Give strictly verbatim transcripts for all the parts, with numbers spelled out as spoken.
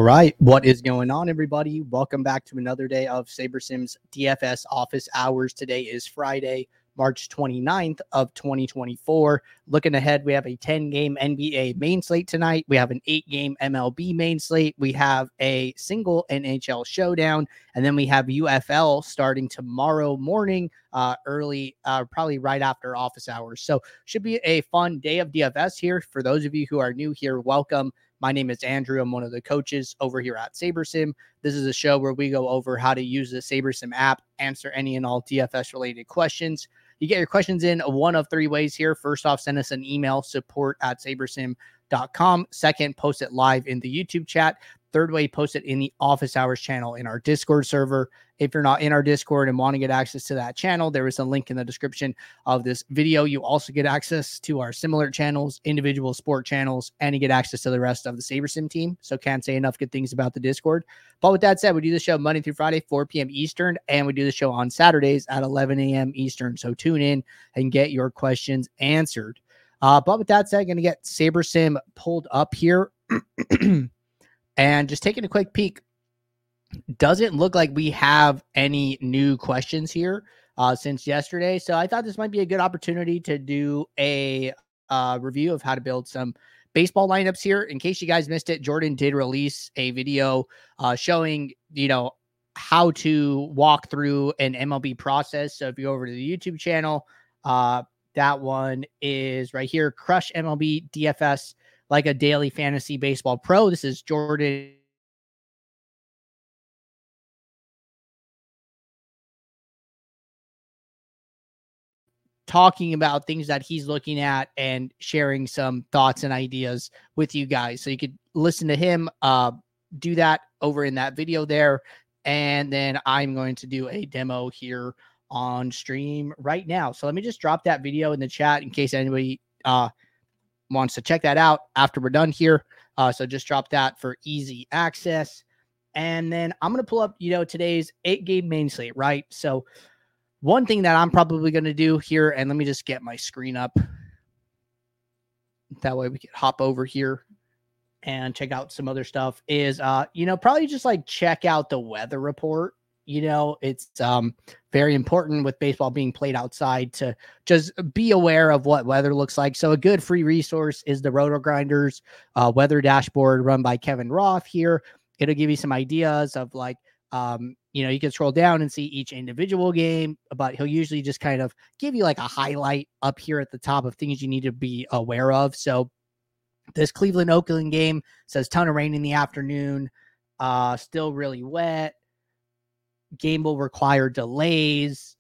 right. What is going on, everybody? Welcome back to another day of SaberSim's D F S office hours. Today is Friday, March twenty-ninth of twenty twenty-four. Looking ahead, we have a ten-game N B A main slate tonight. We have an eight-game M L B main slate. We have a single N H L showdown. And then we have U F L starting tomorrow morning, uh, early, uh, probably right after office hours. So should be a fun day of D F S here. For those of you who are new here, welcome. My name is Andrew. I'm one of the coaches over here at SaberSim. This is a show where we go over how to use the SaberSim app, answer any and all D F S related questions. You get your questions in one of three ways here. First off, send us an email, support at sabersim dot com. Second, post it live in the YouTube chat. Third way, post it in the office hours channel in our Discord server. If you're not in our Discord and want to get access to that channel, there is a link in the description of this video. You also get access to our similar channels, individual sport channels, and you get access to the rest of the SaberSim team. So can't say enough good things about the Discord. But with that said, we do the show Monday through Friday, four p.m. Eastern, and we do the show on Saturdays at eleven a.m. Eastern. So tune in and get your questions answered. Uh, but with that said, I'm going to get SaberSim pulled up here. And just taking a quick peek, doesn't look like we have any new questions here uh, since yesterday. So I thought this might be a good opportunity to do a uh, review of how to build some baseball lineups here. In case you guys missed it, Jordan did release a video uh, showing, you know, how to walk through an M L B process. So if you go over to the YouTube channel, uh, that one is right here, Crush M L B D F S like a daily fantasy baseball pro. This is Jordan talking about things that he's looking at and sharing some thoughts and ideas with you guys. So you could listen to him uh, do that over in that video there. And then I'm going to do a demo here on stream right now. So let me just drop that video in the chat in case anybody uh, wants to check that out after we're done here. Uh, so just drop that for easy access. And then I'm going to pull up, you know, today's eight game main slate, right? So one thing that I'm probably going to do here, and let me just get my screen up. That way we can hop over here and check out some other stuff is, uh, you know, probably just like check out the weather report. You know, it's um, very important with baseball being played outside to just be aware of what weather looks like. So a good free resource is the Roto Grinders uh, weather dashboard run by Kevin Roth here. It'll give you some ideas of like, um, you know, you can scroll down and see each individual game, but he'll usually just kind of give you like a highlight up here at the top of things you need to be aware of. So this Cleveland Oakland game says ton of rain in the afternoon, uh, still really wet. Game will require delays.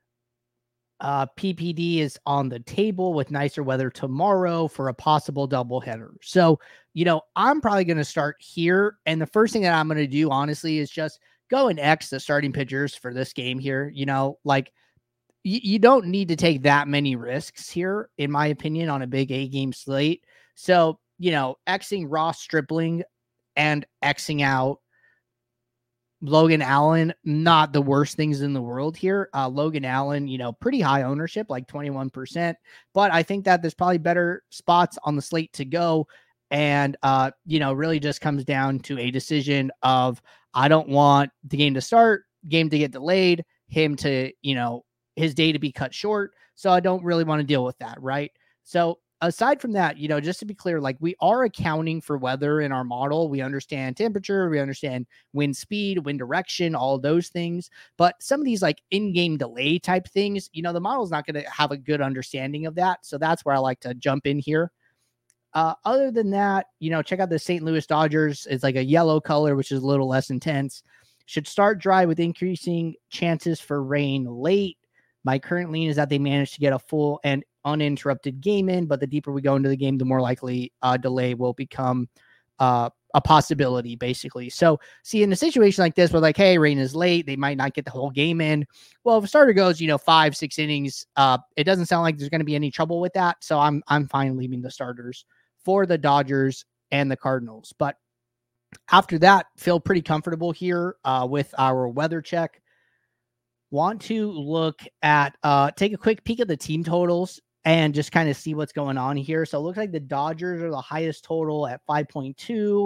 Uh, P P D is on the table with nicer weather tomorrow for a possible doubleheader. So, you know, I'm probably going to start here. And the first thing that I'm going to do, honestly, is just go and X the starting pitchers for this game here. You know, like y- you don't need to take that many risks here, in my opinion, on a big A game slate. So, you know, Xing Ross Stripling and Xing out Logan Allen, not the worst things in the world here. Uh, Logan Allen, you know, pretty high ownership, like twenty-one percent. But I think that there's probably better spots on the slate to go. And, uh, you know, really just comes down to a decision of I don't want the game to start, game to get delayed, him to, you know, his day to be cut short. So I don't really want to deal with that. Right. So aside from that, you know, just to be clear, like we are accounting for weather in our model. We understand temperature, we understand wind speed, wind direction, all those things. But some of these like in-game delay type things, you know, the model is not going to have a good understanding of that. So that's where I like to jump in here. Uh, other than that, you know, check out the Saint Louis Dodgers. It's like a yellow color, which is a little less intense. Should start dry with increasing chances for rain late. My current lean is that they managed to get a full and uninterrupted game in, but the deeper we go into the game, the more likely uh, delay will become uh, a possibility, basically. So, see, in a situation like this, where like, hey, rain is late, they might not get the whole game in. Well, if a starter goes, you know, five, six innings, uh, it doesn't sound like there's going to be any trouble with that. So, I'm I'm fine leaving the starters for the Dodgers and the Cardinals. But after that, feel pretty comfortable here uh, with our weather check. Want to look at, uh, take a quick peek at the team totals and just kind of see what's going on here. So it looks like the Dodgers are the highest total at five point two.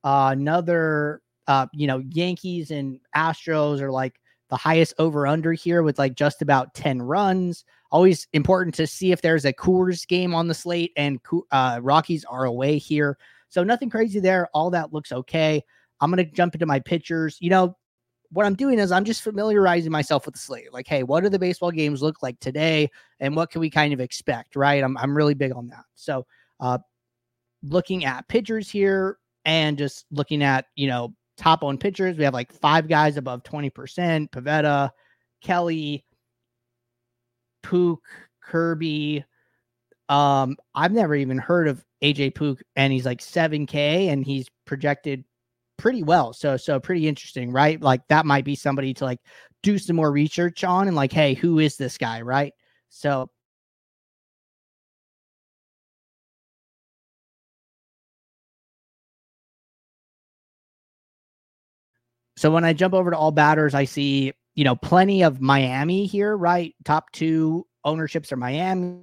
Uh, another, uh, you know, Yankees and Astros are like the highest over under here with like just about ten runs. Always important to see if there's a Coors game on the slate, and uh, Rockies are away here. So nothing crazy there. All that looks okay. I'm going to jump into my pitchers. You know, what I'm doing is I'm just familiarizing myself with the slate. Like, hey, what do the baseball games look like today? And what can we kind of expect, right? I'm, I'm really big on that. So uh, looking at pitchers here and just looking at, you know, top owned pitchers, we have like five guys above twenty percent. Pivetta, Kelly, Puk, Kirby. Um, I've never even heard of A J Puk, and he's like seven K and he's projected pretty well. So, so pretty interesting, right? Like that might be somebody to like do some more research on and like, hey, who is this guy? Right. So, so when I jump over to all batters, I see, you know, plenty of Miami here, right? Top two ownerships are Miami.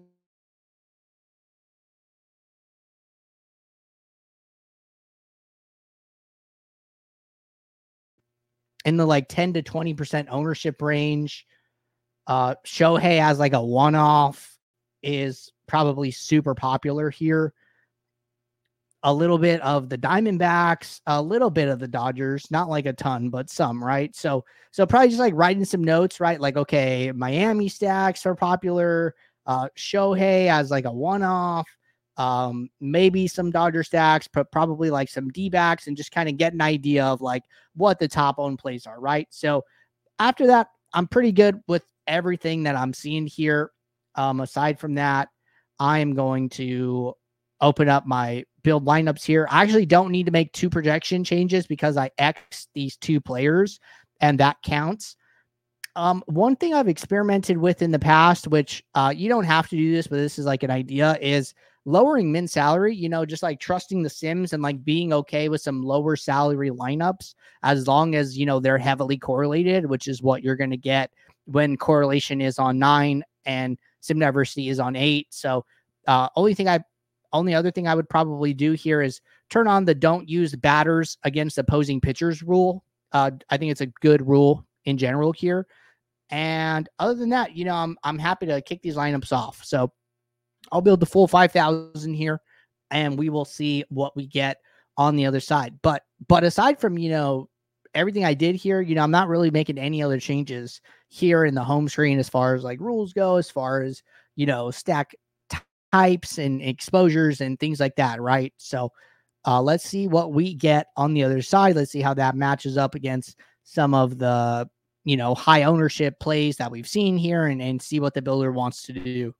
In the like ten to twenty percent ownership range. Uh, Shohei as like a one-off is probably super popular here. A little bit of the Diamondbacks, a little bit of the Dodgers, not like a ton, but some, right? So, so probably just like writing some notes, right? Like, okay, Miami stacks are popular. Uh, Shohei as like a one-off. Um, maybe some Dodger stacks, but probably like some D-backs, and just kind of get an idea of like what the top owned plays are, right? So after that, I'm pretty good with everything that I'm seeing here. Um, aside from that, I am going to open up my build lineups here. I actually don't need to make two projection changes because I X these two players and that counts. Um, one thing I've experimented with in the past, which uh, you don't have to do this, but this is like an idea, is lowering min salary, you know, just like trusting the Sims and like being okay with some lower salary lineups as long as, you know, they're heavily correlated, which is what you're going to get when correlation is on nine and Sim Diversity is on eight. So uh, only thing I, only other thing I would probably do here is turn on the don't use batters against opposing pitchers rule. Uh, I think it's a good rule in general here. And other than that, you know, I'm I'm happy to kick these lineups off. So I'll build the full five thousand here, and we will see what we get on the other side. But but aside from, you know, everything I did here, you know, I'm not really making any other changes here in the home screen as far as like rules go, as far as, you know, stack t- types and exposures and things like that, right? So uh, let's see what we get on the other side. Let's see how that matches up against some of the, you know, high ownership plays that we've seen here, and, and see what the builder wants to do.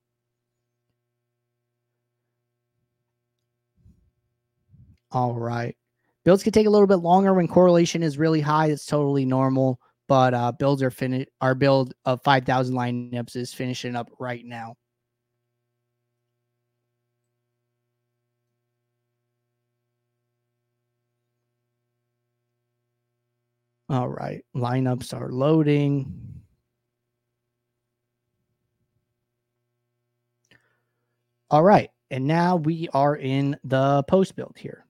All right. Builds can take a little bit longer when correlation is really high. It's totally normal, but uh, builds are finished. Our build of five thousand lineups is finishing up right now. All right. Lineups are loading. All right. And now we are in the post build here.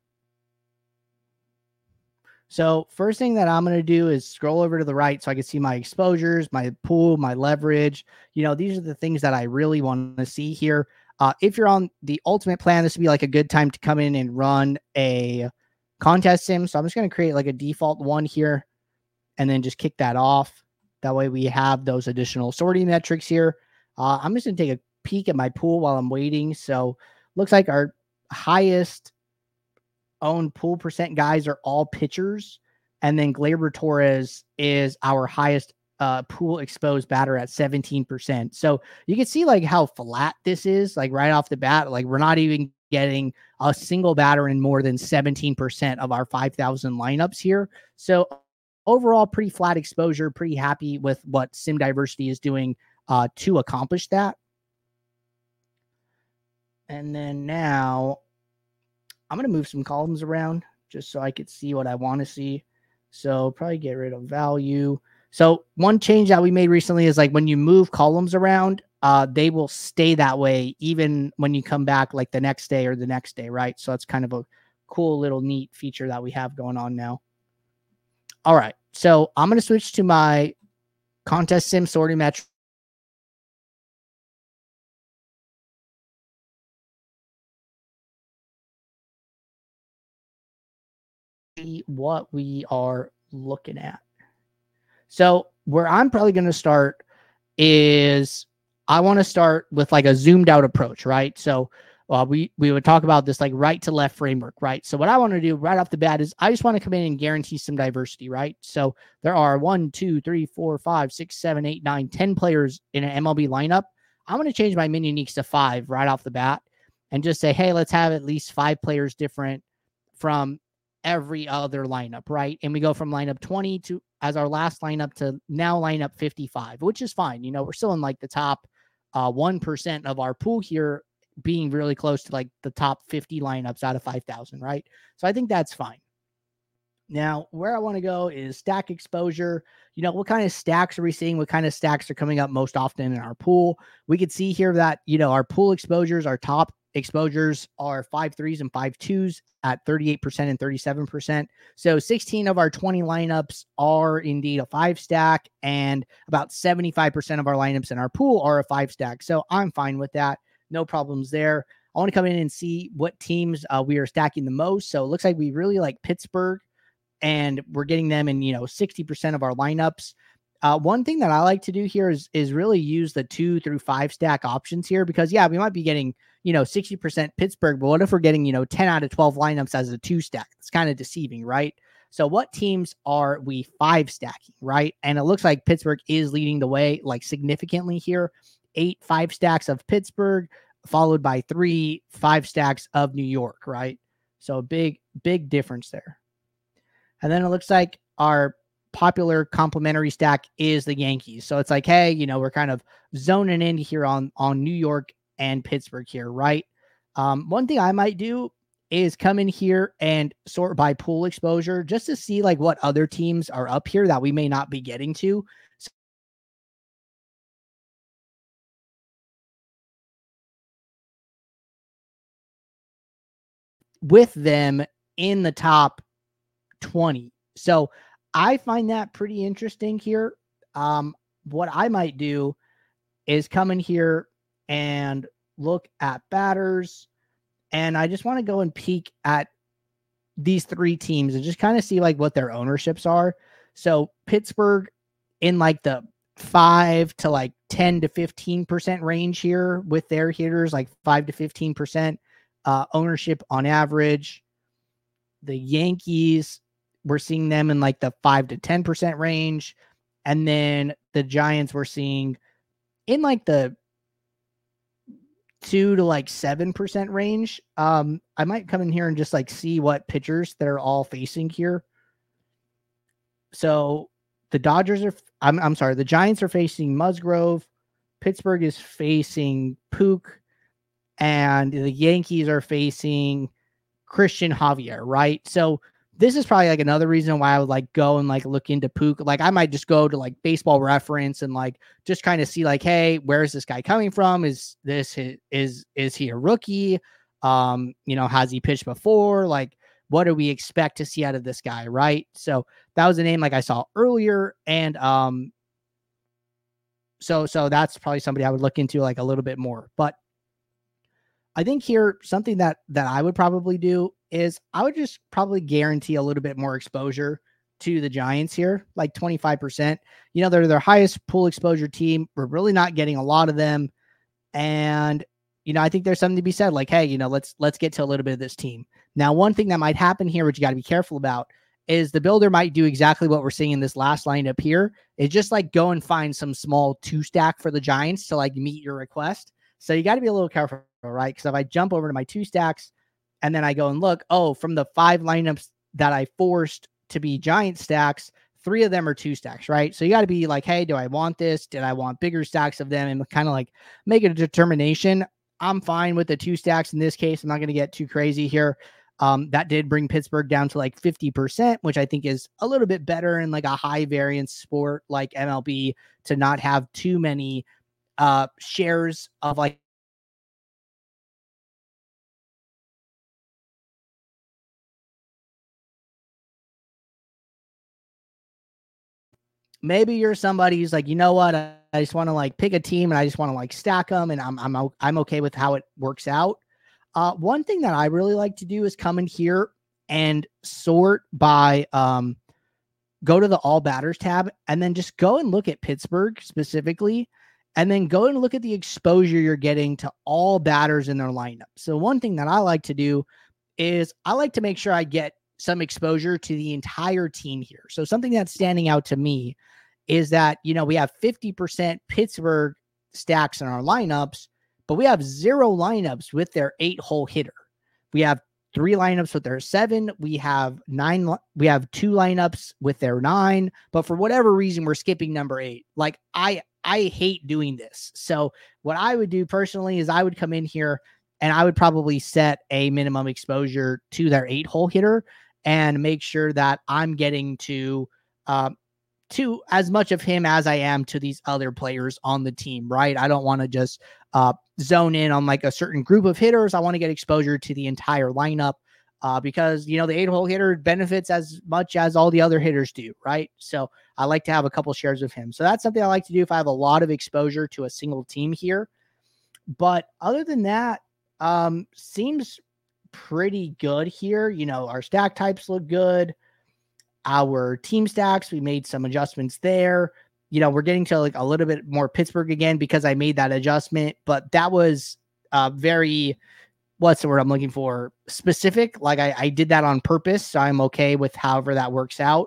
So first thing that I'm going to do is scroll over to the right so I can see my exposures, my pool, my leverage. You know, these are the things that I really want to see here. Uh, if you're on the ultimate plan, this would be like a good time to come in and run a contest sim. So I'm just going to create like a default one here and then just kick that off. That way we have those additional sorting metrics here. Uh, I'm just going to take a peek at my pool while I'm waiting. So looks like our highest owned pool percent guys are all pitchers. And then Gleyber Torres is our highest uh, pool exposed batter at seventeen percent. So you can see like how flat this is, like right off the bat. Like we're not even getting a single batter in more than seventeen percent of our five thousand lineups here. So overall, pretty flat exposure, pretty happy with what Sim Diversity is doing uh, to accomplish that. And then now I'm going to move some columns around just so I could see what I want to see. So probably get rid of value. So one change that we made recently is like when you move columns around, uh, they will stay that way even when you come back like the next day or the next day, right? So that's kind of a cool little neat feature that we have going on now. All right. So I'm going to switch to my contest sim sorting metric. What we are looking at. So where I'm probably going to start is I want to start with like a zoomed out approach, right? So uh, we we would talk about this like right to left framework, right? So what I want to do right off the bat is I just want to come in and guarantee some diversity, right? So there are one, two, three, four, five, six, seven, eight, nine, ten players in an M L B lineup. I'm going to change my min uniques to five right off the bat and just say, hey, let's have at least five players different from every other lineup, right? And we go from lineup twenty to as our last lineup to now lineup fifty-five, which is fine. You know, we're still in like the top uh, one percent of our pool here, being really close to like the top fifty lineups out of five thousand, right? So I think that's fine. Now, where I want to go is stack exposure. You know, what kind of stacks are we seeing? What kind of stacks are coming up most often in our pool? We could see here that, you know, our pool exposures, our top exposures are five threes and five twos at thirty-eight percent and thirty-seven percent. So sixteen of our twenty lineups are indeed a five stack, and about seventy-five percent of our lineups in our pool are a five stack. So I'm fine with that. No problems there. I want to come in and see what teams uh, we are stacking the most. So it looks like we really like Pittsburgh, and we're getting them in, you know, sixty percent of our lineups. Uh, one thing that I like to do here is, is really use the two through five stack options here, because yeah, we might be getting, you know, sixty percent Pittsburgh, but what if we're getting, you know, ten out of twelve lineups as a two stack? It's kind of deceiving, right? So what teams are we five stacking, right? And it looks like Pittsburgh is leading the way like significantly here. Eight five stacks of Pittsburgh, followed by three five stacks of New York, right? So a big, big difference there. And then it looks like our popular complementary stack is the Yankees. So it's like, hey, you know, we're kind of zoning in here on, on New York and Pittsburgh here, right? Um, one thing I might do is come in here and sort by pool exposure just to see like what other teams are up here that we may not be getting to. So with them in the top twenty. So I find that pretty interesting here. Um, what I might do is come in here and look at batters. And I just want to go and peek at these three teams and just kind of see like what their ownerships are. So Pittsburgh in like the five to like ten to fifteen percent range here with their hitters, like five to fifteen percent uh, ownership on average. The Yankees, we're seeing them in like the five to ten percent range. And then the Giants, we're seeing in like the two to like seven percent range. Um, I might come in here and just like see what pitchers they're all facing here. So the Dodgers are, I'm, I'm sorry, the Giants are facing Musgrove. Pittsburgh is facing Pook, and the Yankees are facing Christian Javier, right? So this is probably like another reason why I would like go and like look into Pook. Like I might just go to like Baseball Reference and like just kind of see like, hey, where is this guy coming from? Is this his, is is he a rookie? Um, you know, has he pitched before? Like, what do we expect to see out of this guy, right? So that was a name like I saw earlier, and um, so so that's probably somebody I would look into like a little bit more. But I think here something that that I would probably do is I would just probably guarantee a little bit more exposure to the Giants here, like twenty-five percent. You know, they're their highest pool exposure team. We're really not getting a lot of them. And, you know, I think there's something to be said, like, hey, you know, let's let's get to a little bit of this team. Now, one thing that might happen here, which you got to be careful about, is the builder might do exactly what we're seeing in this last lineup here. It's just like go and find some small two stack for the Giants to like meet your request. So you got to be a little careful, right? Because if I jump over to my two stacks and then I go and look, oh, from the five lineups that I forced to be Giant stacks, three of them are two stacks, right? So you got to be like, hey, do I want this? Did I want bigger stacks of them? And kind of like make a determination. I'm fine with the two stacks in this case. I'm not going to get too crazy here. Um, that did bring Pittsburgh down to like fifty percent, which I think is a little bit better in like a high variance sport like M L B to not have too many uh, shares of like maybe you're somebody who's like, you know what, I, I just want to like pick a team and I just want to like stack them, and I'm I'm I'm okay with how it works out. Uh, one thing that I really like to do is come in here and sort by um, go to the all batters tab and then just go and look at Pittsburgh specifically, and then go and look at the exposure you're getting to all batters in their lineup. So one thing that I like to do is I like to make sure I get some exposure to the entire team here. So something that's standing out to me is that, you know, we have fifty percent Pittsburgh stacks in our lineups, but we have zero lineups with their eight hole hitter. We have three lineups with their seven. We have nine. We have two lineups with their nine, but for whatever reason, we're skipping number eight. Like I, I hate doing this. So what I would do personally is I would come in here and I would probably set a minimum exposure to their eight hole hitter and make sure that I'm getting to, uh, to as much of him as I am to these other players on the team, right? I don't want to just uh, zone in on like a certain group of hitters. I want to get exposure to the entire lineup uh, because, you know, the eight hole hitter benefits as much as all the other hitters do, right? So I like to have a couple shares of him. So that's something I like to do if I have a lot of exposure to a single team here. But other than that, um, seems pretty good here. You know, our stack types look good. Our team stacks, we made some adjustments there. You know, we're getting to like a little bit more Pittsburgh again because I made that adjustment, but that was uh, very, what's the word I'm looking for? Specific. Like I, I did that on purpose. So I'm okay with however that works out.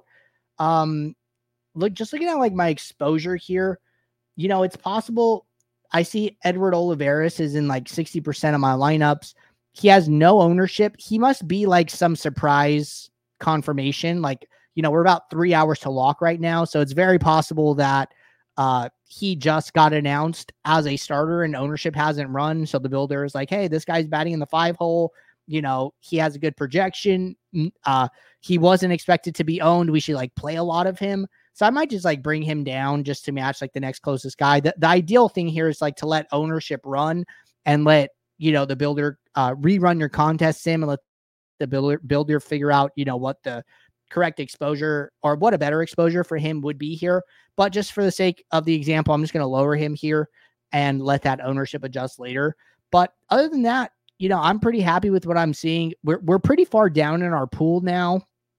Um, look, just looking at like my exposure here, you know, it's possible. I see Edward Olivares is in like sixty percent of my lineups. He has no ownership. He must be like some surprise confirmation. Like, you know, we're about three hours to lock right now. So it's very possible that uh, he just got announced as a starter and ownership hasn't run. So the builder is like, hey, this guy's batting in the five hole. You know, he has a good projection. Uh, he wasn't expected to be owned. We should like play a lot of him. So I might just like bring him down just to match like the next closest guy. The, the ideal thing here is like to let ownership run and let, you know, the builder uh, rerun your contest sim and let the builder builder figure out, you know, what the correct exposure or what a better exposure for him would be here. But just for the sake of the example, I'm just going to lower him here and let that ownership adjust later. But other than that, you know, I'm pretty happy with what I'm seeing. We're, we're pretty far down in our pool now,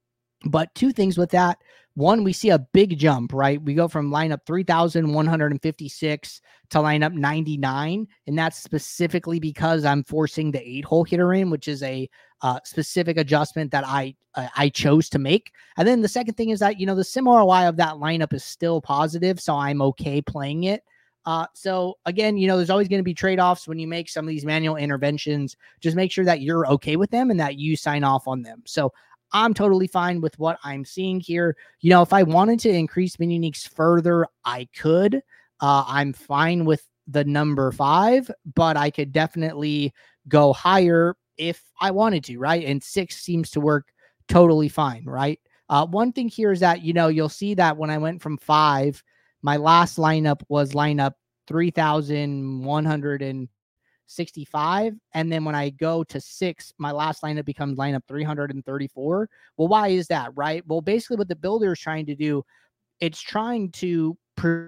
but two things with that. One, we see a big jump, right? We go from lineup three thousand one hundred fifty-six to lineup ninety-nine. And that's specifically because I'm forcing the eight hole hitter in, which is a uh, specific adjustment that I, uh, I chose to make. And then the second thing is that, you know, the sim R O I of that lineup is still positive. So I'm okay playing it. Uh, so again, you know, there's always going to be trade-offs when you make some of these manual interventions. Just make sure that you're okay with them and that you sign off on them. So I'm totally fine with what I'm seeing here. You know, if I wanted to increase min uniques further, I could. Uh, I'm fine with the number five, but I could definitely go higher if I wanted to, right? And six seems to work totally fine, right? Uh, one thing here is that, you know, you'll see that when I went from five, my last lineup was lineup three thousand one hundred sixty-five. And then when I go to six, my last lineup becomes lineup three hundred thirty-four. Well, why is that, right? Well, basically what the builder is trying to do, it's trying to pre-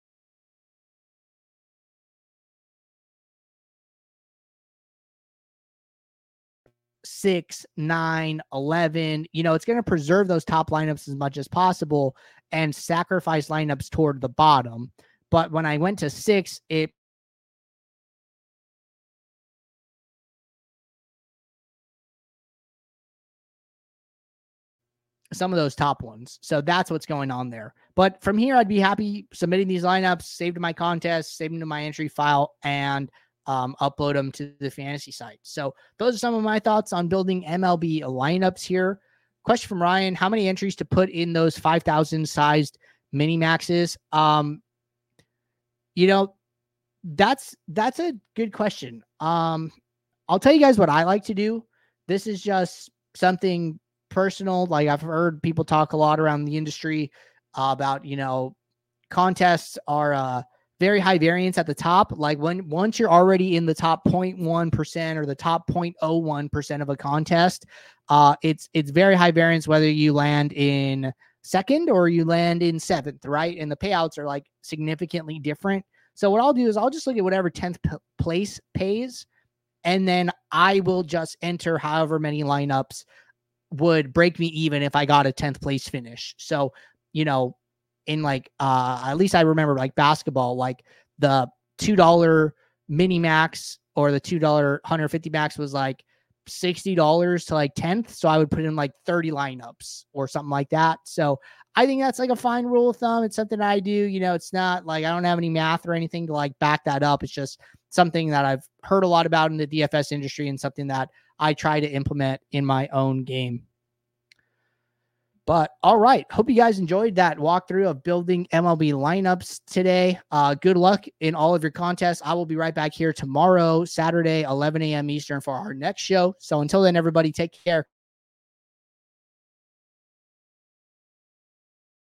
six, nine, eleven, you know, it's going to preserve those top lineups as much as possible and sacrifice lineups toward the bottom. But when I went to six, it some of those top ones. So that's what's going on there. But from here, I'd be happy submitting these lineups, save to my contest, save them to my entry file, and um, upload them to the fantasy site. So those are some of my thoughts on building M L B lineups here. Question from Ryan: how many entries to put in those five thousand sized mini maxes? Um, you know, that's that's a good question. Um, I'll tell you guys what I like to do. This is just something personal. Like I've heard people talk a lot around the industry uh, about, you know, contests are uh, very high variance at the top. Like when once you're already in the top zero point one percent or the top zero point zero one percent of a contest, uh, it's it's very high variance whether you land in second or you land in seventh, right? And the payouts are like significantly different. So what I'll do is I'll just look at whatever tenth p- place pays, and then I will just enter however many lineups would break me even if I got a tenth place finish. So, you know, in like, uh, at least I remember like basketball, like the two dollar mini max or the two dollar one hundred fifty max was like sixty dollars to like tenth. So I would put in like thirty lineups or something like that. So I think that's like a fine rule of thumb. It's something I do, you know, it's not like I don't have any math or anything to like back that up. It's just something that I've heard a lot about in the D F S industry and something that I try to implement in my own game. But all right, hope you guys enjoyed that walkthrough of building M L B lineups today. Uh, good luck in all of your contests. I will be right back here tomorrow, Saturday, eleven a.m. Eastern for our next show. So until then, everybody, take care.